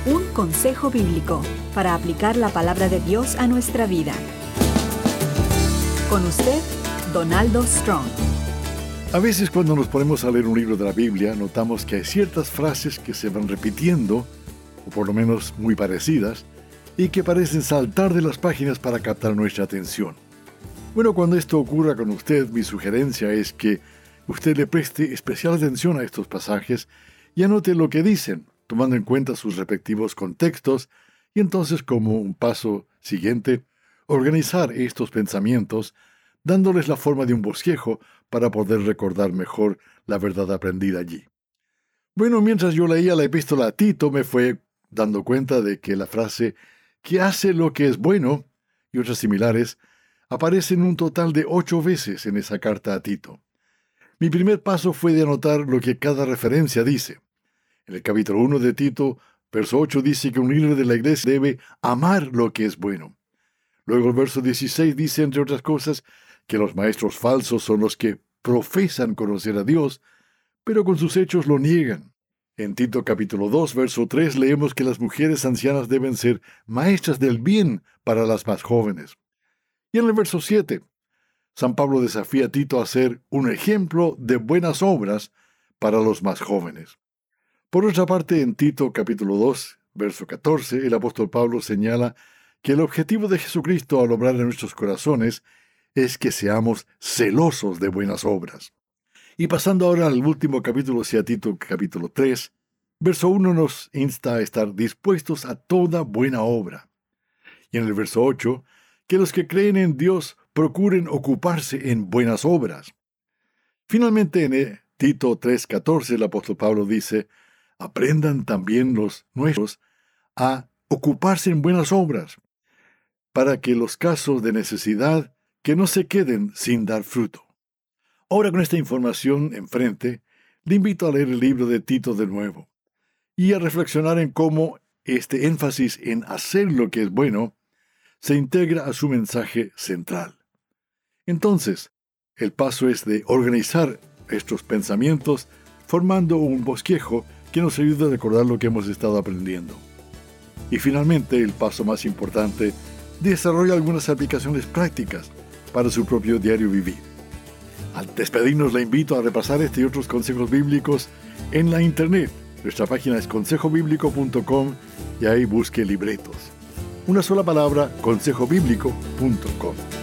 Un consejo bíblico para aplicar la palabra de Dios a nuestra vida. Con usted, Donaldo Strong. A veces cuando nos ponemos a leer un libro de la Biblia, notamos que hay ciertas frases que se van repitiendo, o por lo menos muy parecidas, y que parecen saltar de las páginas para captar nuestra atención. Bueno, cuando esto ocurra con usted, mi sugerencia es que usted le preste especial atención a estos pasajes y anote lo que dicen, tomando en cuenta sus respectivos contextos, y entonces, como un paso siguiente, organizar estos pensamientos, dándoles la forma de un bosquejo para poder recordar mejor la verdad aprendida allí. Bueno, mientras yo leía la epístola a Tito, me fue dando cuenta de que la frase «que hace lo que es bueno» y otras similares aparecen un total de 8 veces en esa carta a Tito. Mi primer paso fue de anotar lo que cada referencia dice. En el capítulo 1 de Tito, verso 8 dice que un líder de la iglesia debe amar lo que es bueno. Luego el verso 16 dice, entre otras cosas, que los maestros falsos son los que profesan conocer a Dios, pero con sus hechos lo niegan. En Tito capítulo 2, verso 3 leemos que las mujeres ancianas deben ser maestras del bien para las más jóvenes. Y en el verso 7, San Pablo desafía a Tito a ser un ejemplo de buenas obras para los más jóvenes. Por otra parte, en Tito capítulo 2, verso 14, el apóstol Pablo señala que el objetivo de Jesucristo al obrar en nuestros corazones es que seamos celosos de buenas obras. Y pasando ahora al último capítulo, sea Tito capítulo 3, verso 1 nos insta a estar dispuestos a toda buena obra. Y en el verso 8, que los que creen en Dios procuren ocuparse en buenas obras. Finalmente, en Tito 3:14, el apóstol Pablo dice, aprendan también los nuestros a ocuparse en buenas obras, para que los casos de necesidad que no se queden sin dar fruto. Ahora, con esta información enfrente, le invito a leer el libro de Tito de nuevo y a reflexionar en cómo este énfasis en hacer lo que es bueno se integra a su mensaje central. Entonces, el paso es de organizar estos pensamientos formando un bosquejo que nos ayude a recordar lo que hemos estado aprendiendo. Y finalmente, el paso más importante, desarrolla algunas aplicaciones prácticas para su propio diario vivir. Al despedirnos, le invito a repasar este y otros consejos bíblicos en la internet. Nuestra página es consejobiblico.com y ahí busque libretos. Una sola palabra, consejobiblico.com.